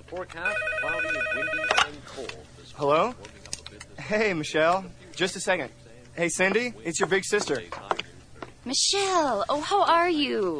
forecast, cloudy and windy and cold. Hello? Hey, Michelle. Just a second. Hey, Cindy, it's your big sister. Michelle, oh, how are you?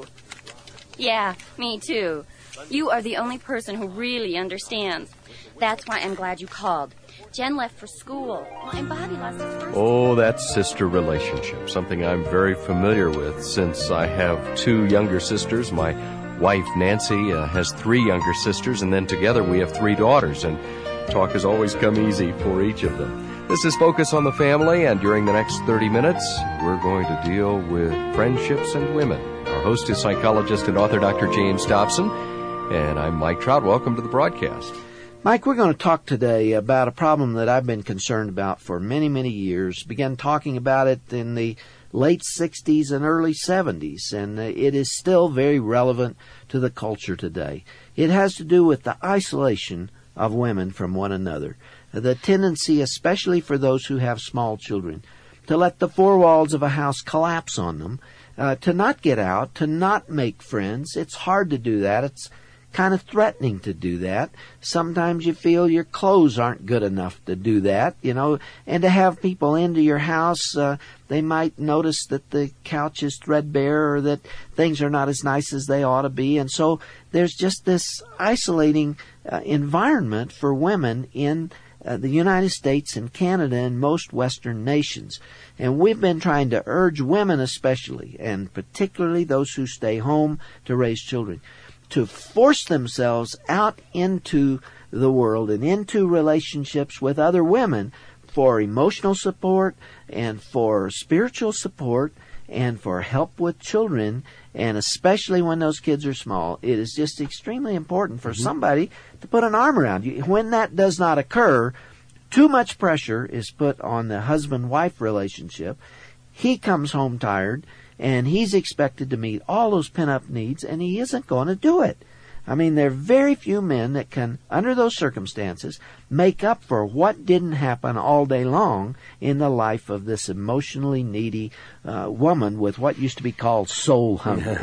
Yeah, me too. You are the only person who really understands. That's why I'm glad you called. Jen left for school. Well, and Bobby lost his first... Oh, that sister relationship, something I'm very familiar with since I have two younger sisters. My wife, Nancy, has three younger sisters, and then together we have three daughters, and talk has always come easy for each of them. This is Focus on the Family, and during the next 30 minutes, we're going to deal with friendships and women. Our host is psychologist and author Dr. James Dobson, and I'm Mike Trout. Welcome to the broadcast. Mike, we're going to talk today about a problem that I've been concerned about for many, many years. Began talking about it in the late 60s and early 70s, and it is still very relevant to the culture today. It has to do with the isolation of women from one another. The tendency, especially for those who have small children, to let the four walls of a house collapse on them, to not get out, to not make friends. It's hard to do that. It's kind of threatening to do that. Sometimes you feel your clothes aren't good enough to do that, and to have people into your house, they might notice that the couch is threadbare or that things are not as nice as they ought to be. And so there's just this isolating environment for women in the United States and Canada and most Western nations. And we've been trying to urge women especially, and particularly those who stay home to raise children, to force themselves out into the world and into relationships with other women for emotional support and for spiritual support and for help with children, and especially when those kids are small. It is just extremely important for somebody to put an arm around you. When that does not occur, too much pressure is put on the husband-wife relationship. He comes home tired, and he's expected to meet all those pent-up needs, and he isn't going to do it. I mean, there are very few men that can, under those circumstances, make up for what didn't happen all day long in the life of this emotionally needy woman with what used to be called soul hunger.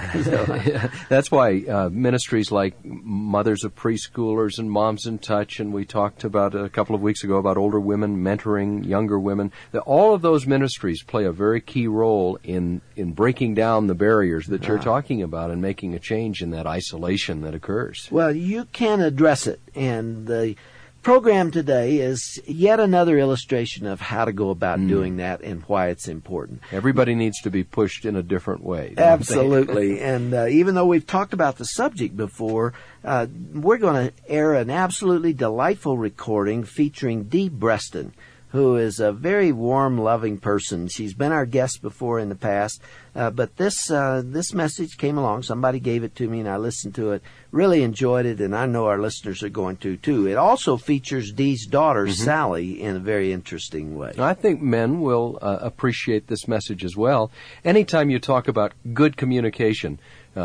That's why ministries like Mothers of Preschoolers and Moms in Touch, and we talked about a couple of weeks ago about older women mentoring younger women, all of those ministries play a very key role in breaking down the barriers that you're talking about and making a change in that isolation that occurs. Well, you can address it, and the program today is yet another illustration of how to go about doing that and why it's important. Everybody needs to be pushed in a different way. Absolutely. And even though we've talked about the subject before, we're going to air an absolutely delightful recording featuring Dee Breston, who is a very warm, loving person. She's been our guest before in the past, but this message came along. Somebody gave it to me, and I listened to it, really enjoyed it, and I know our listeners are going to, too. It also features Dee's daughter, Sally, in a very interesting way. I think men will appreciate this message as well. Anytime you talk about good communication,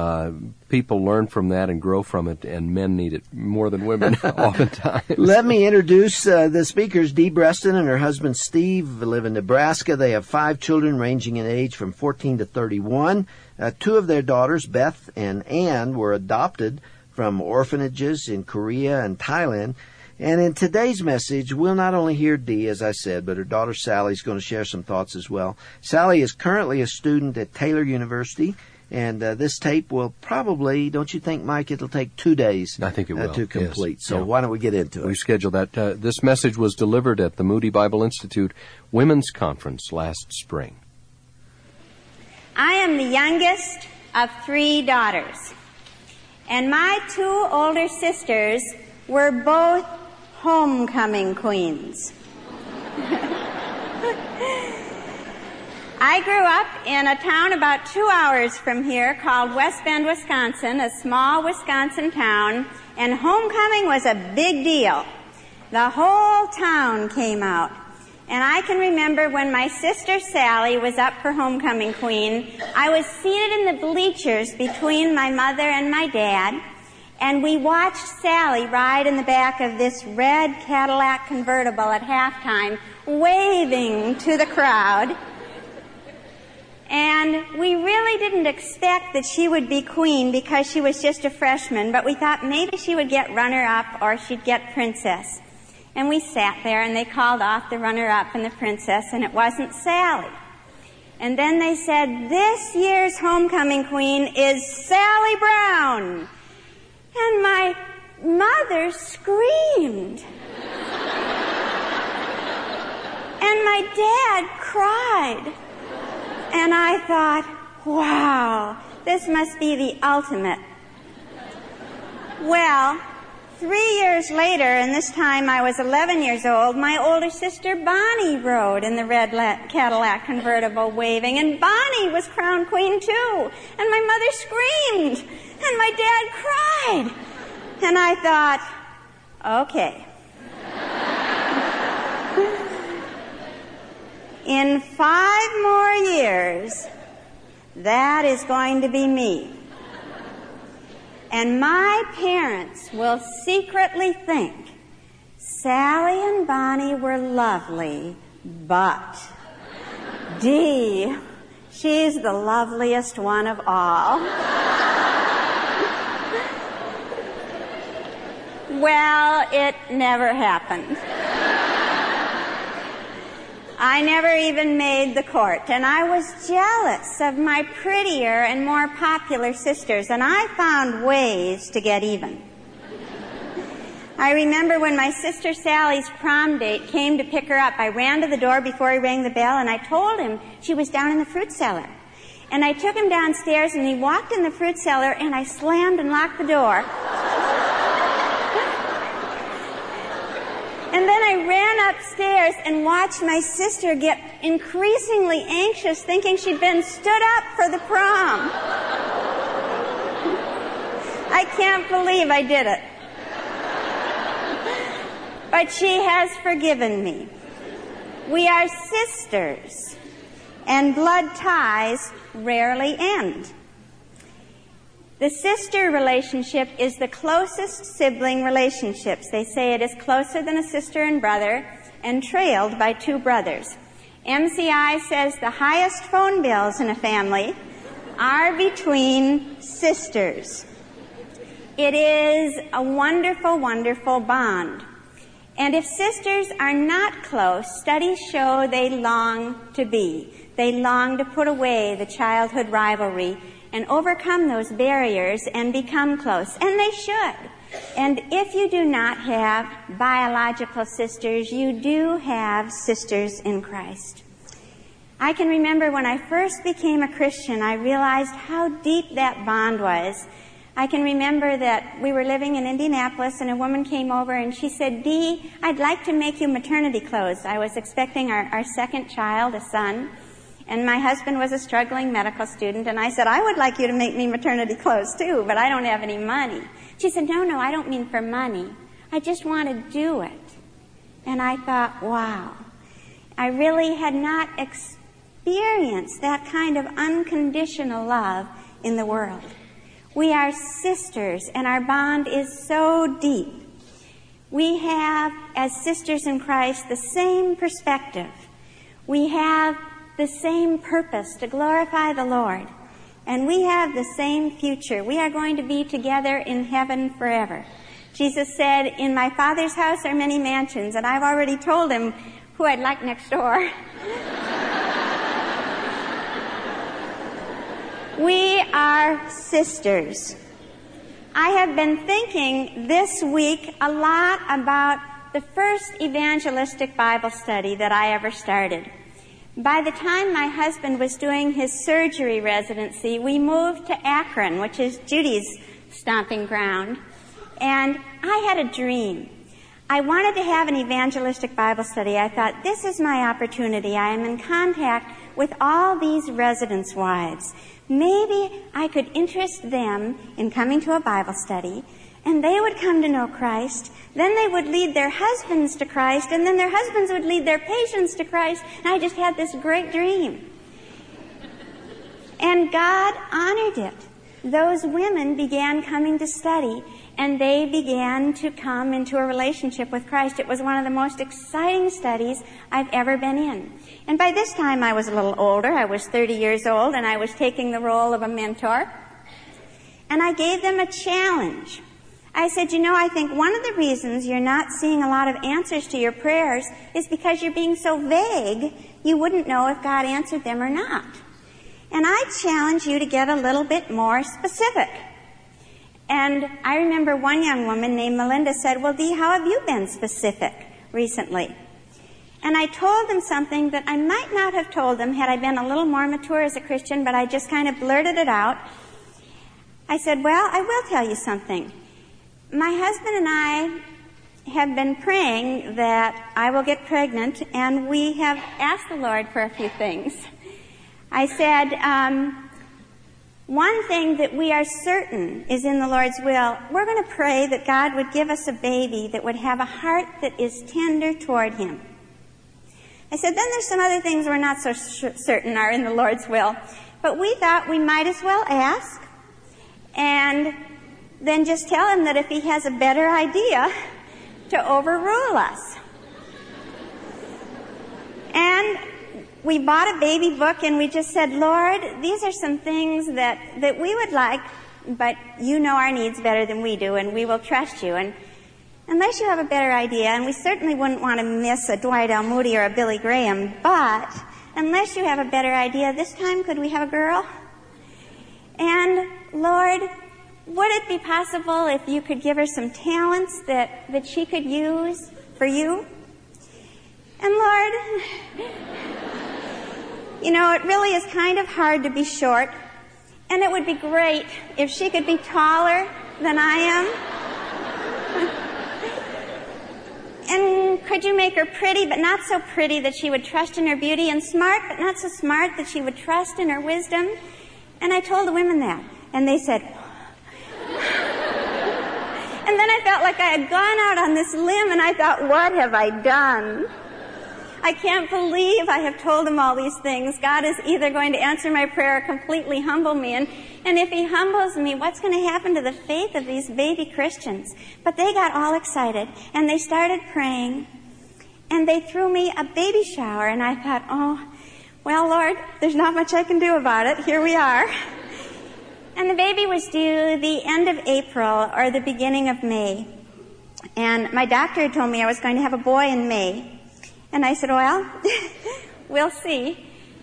people learn from that and grow from it, and men need it more than women oftentimes. Let me introduce the speakers. Dee Breston and her husband Steve live in Nebraska. They have 5 children ranging in age from 14 to 31. 2 of their daughters, Beth and Ann, were adopted from orphanages in Korea and Thailand. And in today's message, we'll not only hear Dee, as I said, but her daughter Sally is going to share some thoughts as well. Sally is currently a student at Taylor University. And this tape will probably, don't you think, Mike, it'll take 2 days I think it will. To complete. Yes. So why don't we get into it? We've scheduled that. This message was delivered at the Moody Bible Institute Women's Conference last spring. I am the youngest of 3 daughters. And my 2 older sisters were both homecoming queens. I grew up in a town about 2 hours from here called West Bend, Wisconsin, a small Wisconsin town, and homecoming was a big deal. The whole town came out. And I can remember when my sister Sally was up for homecoming queen, I was seated in the bleachers between my mother and my dad, and we watched Sally ride in the back of this red Cadillac convertible at halftime, waving to the crowd. And we really didn't expect that she would be queen because she was just a freshman, but we thought maybe she would get runner-up or she'd get princess. And we sat there and they called off the runner-up and the princess, and it wasn't Sally. And then they said, this year's homecoming queen is Sally Brown. And my mother screamed. And my dad cried. And I thought, wow, this must be the ultimate. Well, 3 years later, and this time I was 11 years old, my older sister Bonnie rode in the red Cadillac convertible waving, and Bonnie was crowned queen too. And my mother screamed, and my dad cried. And I thought, okay. In 5 more years, that is going to be me. And my parents will secretly think Sally and Bonnie were lovely, but Dee, she's the loveliest one of all. Well, it never happened. I never even made the court, and I was jealous of my prettier and more popular sisters, and I found ways to get even. I remember when my sister Sally's prom date came to pick her up, I ran to the door before he rang the bell, and I told him she was down in the fruit cellar. And I took him downstairs, and he walked in the fruit cellar, and I slammed and locked the door. And then I ran upstairs and watched my sister get increasingly anxious, thinking she'd been stood up for the prom. I can't believe I did it. But she has forgiven me. We are sisters, and blood ties rarely end. The sister relationship is the closest sibling relationships. They say it is closer than a sister and brother, and trailed by 2 brothers. MCI says the highest phone bills in a family are between sisters. It is a wonderful, wonderful bond. And if sisters are not close, studies show they long to be. They long to put away the childhood rivalry and overcome those barriers and become close. And they should. And if you do not have biological sisters, you do have sisters in Christ. I can remember when I first became a Christian, I realized how deep that bond was. I can remember that we were living in Indianapolis and a woman came over and she said, Dee, I'd like to make you maternity clothes. I was expecting our second child, a son. And my husband was a struggling medical student, and I said, I would like you to make me maternity clothes too, but I don't have any money. She said, no, I don't mean for money. I just want to do it. And I thought, wow, I really had not experienced that kind of unconditional love in the world. We are sisters, and our bond is so deep. We have, as sisters in Christ, the same perspective. We have the same purpose to glorify the Lord. And we have the same future. We are going to be together in heaven forever. Jesus said, in my Father's house are many mansions, and I've already told him who I'd like next door. We are sisters. I have been thinking this week a lot about the first evangelistic Bible study that I ever started. By the time my husband was doing his surgery residency, we moved to Akron, which is Judy's stomping ground, and I had a dream. I wanted to have an evangelistic Bible study. I thought, this is my opportunity. I am in contact with all these residence wives. Maybe I could interest them in coming to a Bible study, and they would come to know Christ. Then they would lead their husbands to Christ, and then their husbands would lead their patients to Christ. And I just had this great dream. And God honored it. Those women began coming to study, and they began to come into a relationship with Christ. It was one of the most exciting studies I've ever been in. And by this time I was a little older. I was 30 years old, and I was taking the role of a mentor. And I gave them a challenge. I said, I think one of the reasons you're not seeing a lot of answers to your prayers is because you're being so vague, you wouldn't know if God answered them or not. And I challenge you to get a little bit more specific. And I remember one young woman named Melinda said, well, Dee, how have you been specific recently? And I told them something that I might not have told them had I been a little more mature as a Christian, but I just kind of blurted it out. I said, well, I will tell you something. My husband and I have been praying that I will get pregnant, and we have asked the Lord for a few things. I said, one thing that we are certain is in the Lord's will. We're going to pray that God would give us a baby that would have a heart that is tender toward Him. I said, then there's some other things we're not so certain are in the Lord's will. But we thought we might as well ask, and then just tell Him that if He has a better idea, to overrule us. And we bought a baby book, and we just said, Lord, these are some things that we would like, but you know our needs better than we do, and we will trust you. And unless you have a better idea, and we certainly wouldn't want to miss a Dwight L. Moody or a Billy Graham, but unless you have a better idea, this time could we have a girl? And Lord, would it be possible if you could give her some talents that she could use for you? And Lord, it really is kind of hard to be short, and it would be great if she could be taller than I am. And could you make her pretty, but not so pretty that she would trust in her beauty, and smart, but not so smart that she would trust in her wisdom? And I told the women that, and they said, and then I felt like I had gone out on this limb, and I thought, what have I done? I can't believe I have told them all these things. God is either going to answer my prayer or completely humble me. And if He humbles me, what's going to happen to the faith of these baby Christians? But they got all excited, and they started praying, and they threw me a baby shower. And I thought, oh, well, Lord, there's not much I can do about it. Here we are. And the baby was due the end of April or the beginning of May. And my doctor had told me I was going to have a boy in May. And I said, well, we'll see.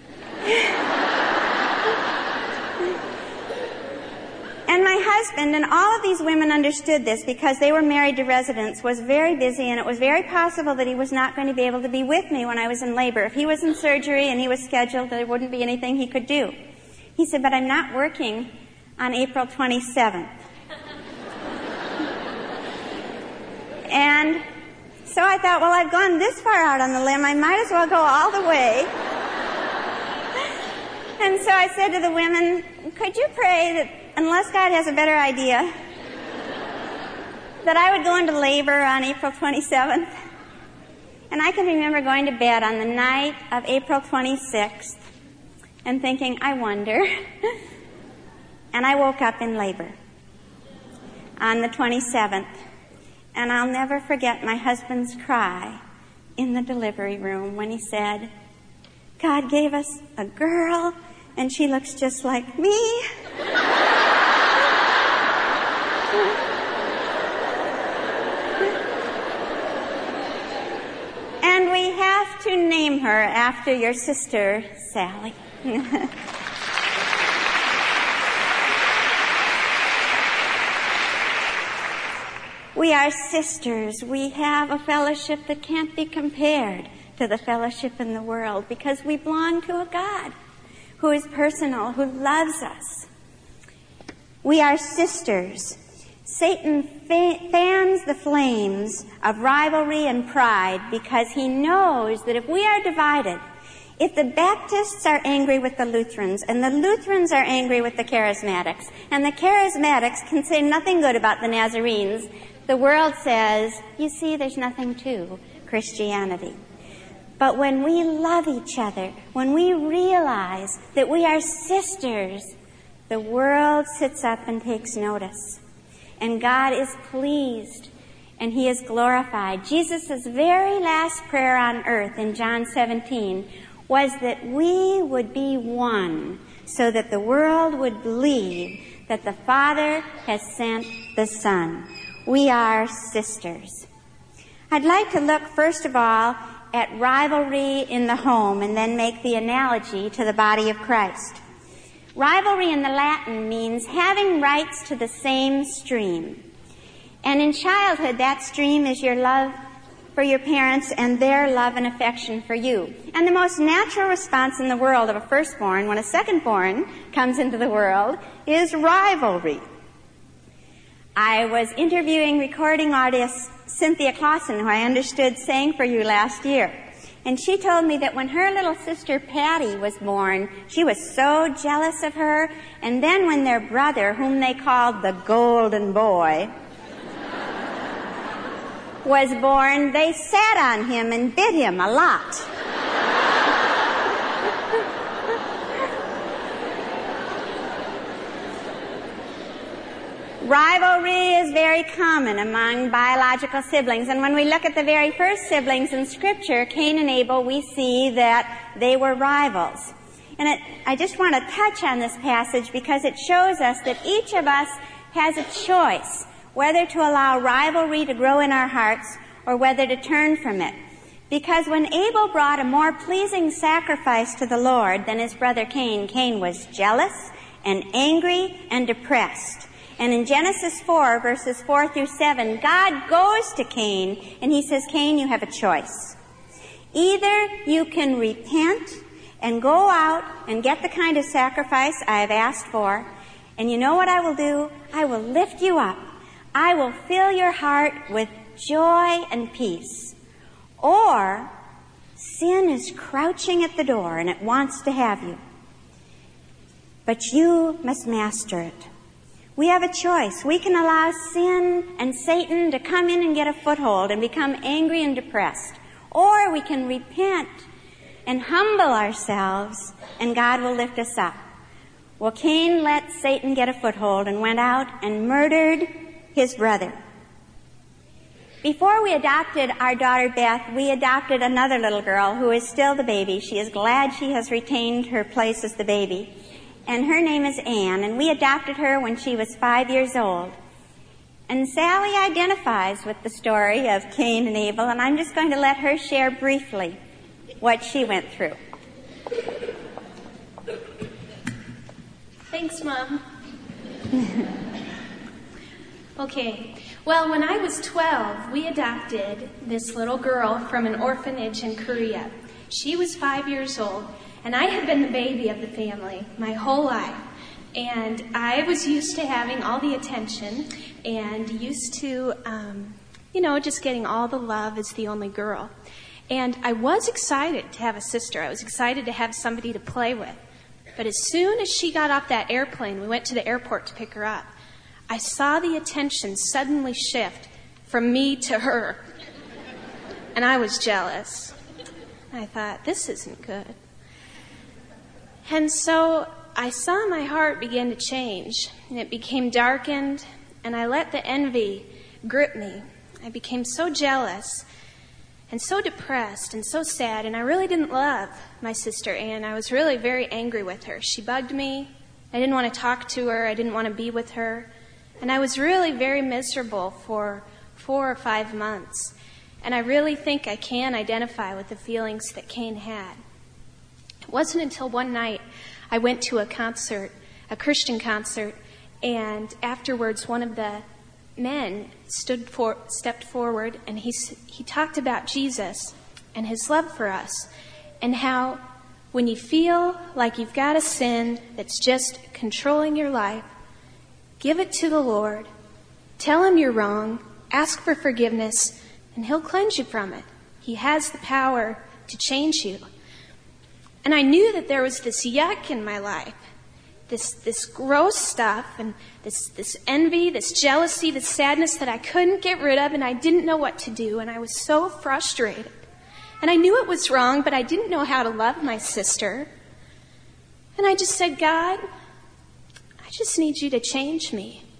And my husband, and all of these women understood this because they were married to residents, was very busy, and it was very possible that he was not going to be able to be with me when I was in labor. If he was in surgery and he was scheduled, there wouldn't be anything he could do. He said, but I'm not working on April 27th. And so I thought, well, I've gone this far out on the limb, I might as well go all the way. And so I said to the women, could you pray that unless God has a better idea, that I would go into labor on April 27th? And I can remember going to bed on the night of April 26th and thinking, I wonder. And I woke up in labor on the 27th. And I'll never forget my husband's cry in the delivery room when he said, God gave us a girl, and she looks just like me. And we have to name her after your sister, Sally. We are sisters. We have a fellowship that can't be compared to the fellowship in the world because we belong to a God who is personal, who loves us. We are sisters. Satan fans the flames of rivalry and pride because he knows that if we are divided, if the Baptists are angry with the Lutherans, and the Lutherans are angry with the Charismatics, and the Charismatics can say nothing good about the Nazarenes, the world says, you see, there's nothing to Christianity. But when we love each other, when we realize that we are sisters, the world sits up and takes notice. and God is pleased, and he is glorified. Jesus' very last prayer on earth in John 17 was that we would be one, so that the world would believe that the Father has sent the Son. We are sisters. I'd like to look first of all at rivalry in the home and then make the analogy to the body of Christ. Rivalry in the Latin means having rights to the same stream. And in childhood, that stream is your love for your parents and their love and affection for you. And the most natural response in the world of a firstborn when a secondborn comes into the world is rivalry. I was interviewing recording artist Cynthia Clausen, who I understood sang for you last year. And she told me that when her little sister Patty was born, she was so jealous of her. And then when their brother, whom they called the Golden Boy, was born, they sat on him and bit him a lot. Rivalry is very common among biological siblings, and when we look at the very first siblings in Scripture, Cain and Abel, we see that they were rivals. And I just want to touch on this passage because it shows us that each of us has a choice whether to allow rivalry to grow in our hearts or whether to turn from it. Because when Abel brought a more pleasing sacrifice to the Lord than his brother Cain, Cain was jealous and angry and depressed. And in Genesis 4, verses 4 through 7, God goes to Cain and he says, Cain, you have a choice. Either you can repent and go out and get the kind of sacrifice I have asked for, and you know what I will do? I will lift you up. I will fill your heart with joy and peace. Or sin is crouching at the door and it wants to have you. But you must master it. We have a choice. We can allow sin and Satan to come in and get a foothold and become angry and depressed. Or we can repent and humble ourselves and God will lift us up. Well, Cain let Satan get a foothold and went out and murdered his brother. Before we adopted our daughter Beth, we adopted another little girl who is still the baby. She is glad she has retained her place as the baby. And her name is Anne, and we adopted her when she was 5 years old. And Sally identifies with the story of Cain and Abel, and I'm just going to let her share briefly what she went through. Thanks, Mom. Okay. Well, when I was 12, we adopted this little girl from an orphanage in Korea. She was 5 years old, and I had been the baby of the family my whole life. And I was used to having all the attention and used to, just getting all the love as the only girl. And I was excited to have a sister. I was excited to have somebody to play with. But as soon as she got off that airplane, we went to the airport to pick her up. I saw the attention suddenly shift from me to her. And I was jealous. I thought, this isn't good. And so I saw my heart begin to change. And it became darkened, and I let the envy grip me. I became so jealous and so depressed and so sad, and I really didn't love my sister Anne. I was really very angry with her. She bugged me. I didn't want to talk to her. I didn't want to be with her. And I was really very miserable for 4 or 5 months. And I really think I can identify with the feelings that Cain had. It wasn't until one night I went to a concert, a Christian concert, and afterwards one of the men stepped forward and he talked about Jesus and his love for us and how when you feel like you've got a sin that's just controlling your life, give it to the Lord, tell him you're wrong, ask for forgiveness, and he'll cleanse you from it. He has the power to change you. And I knew that there was this yuck in my life, this gross stuff, and this envy, this jealousy, this sadness that I couldn't get rid of, and I didn't know what to do, and I was so frustrated. And I knew it was wrong, but I didn't know how to love my sister. And I just said, God, I just need you to change me.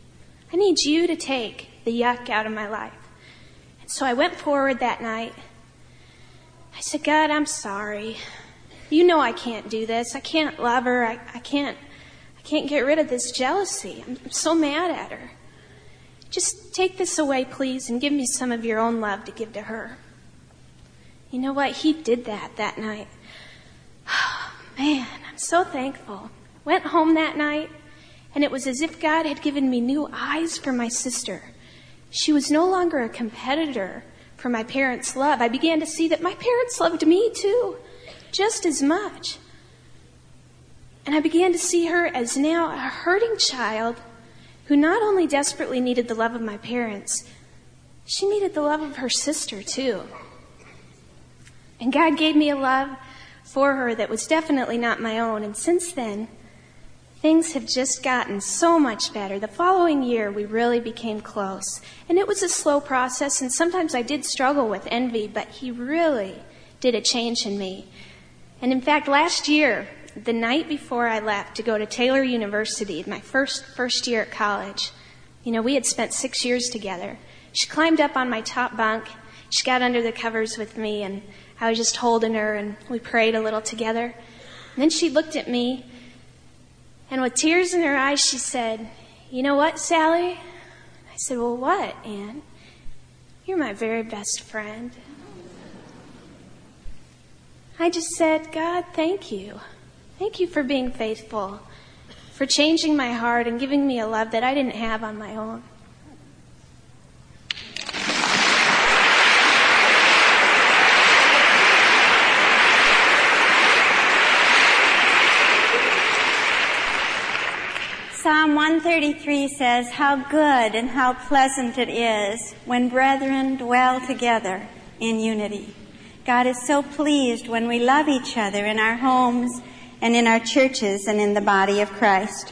I need you to take the yuck out of my life. And so I went forward that night. I said, God, I'm sorry. You know I can't do this. I can't love her. I can't get rid of this jealousy. I'm so mad at her. Just take this away, please, and give me some of your own love to give to her. You know what? He did that night. Oh, man, I'm so thankful. Went home that night, and it was as if God had given me new eyes for my sister. She was no longer a competitor for my parents' love. I began to see that my parents loved me too, just as much. And I began to see her as now a hurting child who not only desperately needed the love of my parents, she needed the love of her sister too. And God gave me a love for her that was definitely not my own. And since then, things have just gotten so much better. The following year, we really became close. And it was a slow process, and sometimes I did struggle with envy, but he really did a change in me. And in fact, last year, the night before I left to go to Taylor University, my first year at college, we had spent 6 years together. She climbed up on my top bunk. She got under the covers with me, and I was just holding her, and we prayed a little together. And then she looked at me, and with tears in her eyes, she said, "You know what, Sally?" I said, "Well, what, Ann?" "You're my very best friend." I just said, "God, thank you. Thank you for being faithful, for changing my heart and giving me a love that I didn't have on my own." Psalm 133 says, "How good and how pleasant it is when brethren dwell together in unity." God is so pleased when we love each other in our homes and in our churches and in the body of Christ.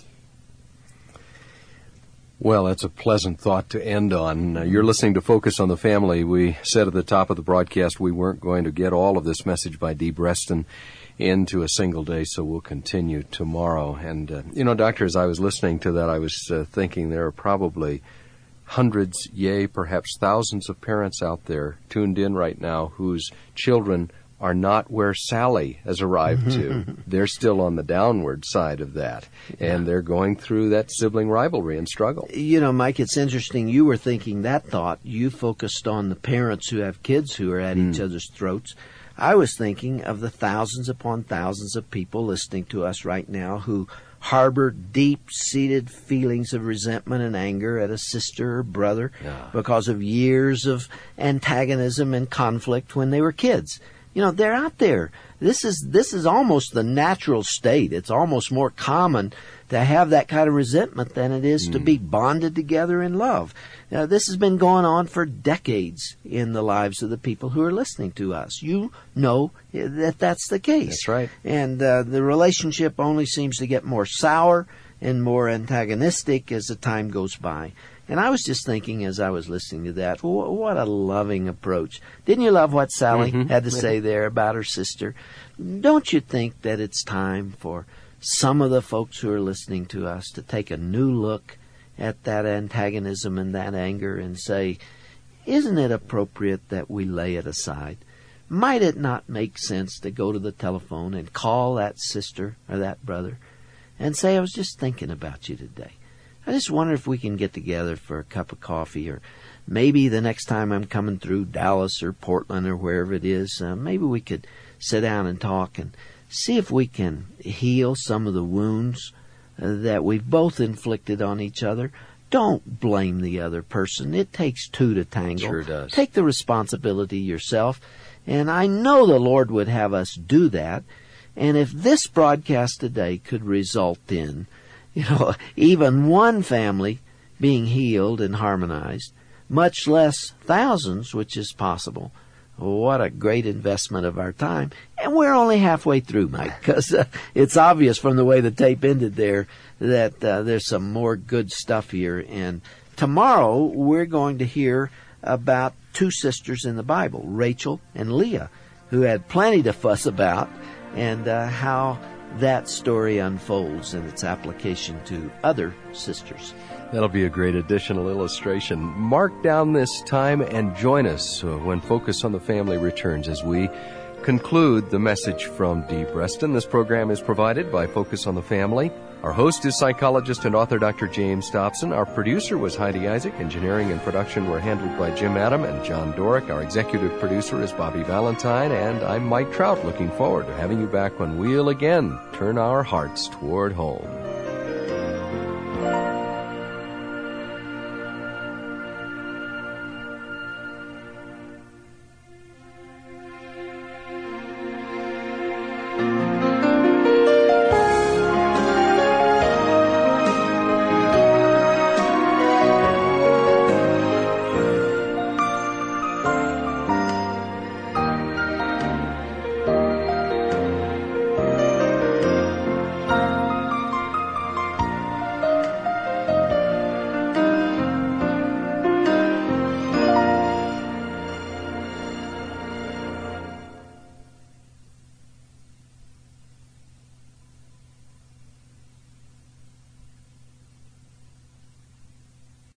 Well, that's a pleasant thought to end on. You're listening to Focus on the Family. We said at the top of the broadcast we weren't going to get all of this message by Dee Breston into a single day, so we'll continue tomorrow. And, Doctor, as I was listening to that, I was thinking there are probably hundreds, perhaps thousands of parents out there tuned in right now whose children are not where Sally has arrived to. They're still on the downward side of that, and they're going through that sibling rivalry and struggle. Mike, it's interesting. You were thinking that thought. You focused on the parents who have kids who are at each other's throats. I was thinking of the thousands upon thousands of people listening to us right now who harbor deep-seated feelings of resentment and anger at a sister or brother because of years of antagonism and conflict when they were kids. They're out there. This is almost the natural state. It's almost more common to have that kind of resentment than it is to be bonded together in love. This has been going on for decades in the lives of the people who are listening to us. You know that that's the case. That's right. And the relationship only seems to get more sour and more antagonistic as the time goes by. And I was just thinking as I was listening to that, what a loving approach. Didn't you love what Sally had to say there about her sister? Don't you think that it's time for some of the folks who are listening to us to take a new look at that antagonism and that anger and say, isn't it appropriate that we lay it aside? Might it not make sense to go to the telephone and call that sister or that brother and say, I was just thinking about you today. I just wonder if we can get together for a cup of coffee, or maybe the next time I'm coming through Dallas or Portland or wherever it is, maybe we could sit down and talk and see if we can heal some of the wounds that we've both inflicted on each other. Don't blame the other person. It takes two to tango. Sure does. Take the responsibility yourself. And I know the Lord would have us do that. And if this broadcast today could result in, even one family being healed and harmonized, much less thousands, which is possible, what a great investment of our time. And we're only halfway through, Mike, because it's obvious from the way the tape ended there that there's some more good stuff here. And tomorrow we're going to hear about two sisters in the Bible, Rachel and Leah, who had plenty to fuss about, and how that story unfolds in its application to other sisters. That'll be a great additional illustration. Mark down this time and join us when Focus on the Family returns as we conclude the message from Dee Breston. This program is provided by Focus on the Family. Our host is psychologist and author Dr. James Dobson. Our producer was Heidi Isaac. Engineering and production were handled by Jim Adam and John Dorick. Our executive producer is Bobby Valentine, and I'm Mike Trout, looking forward to having you back when we'll again turn our hearts toward home.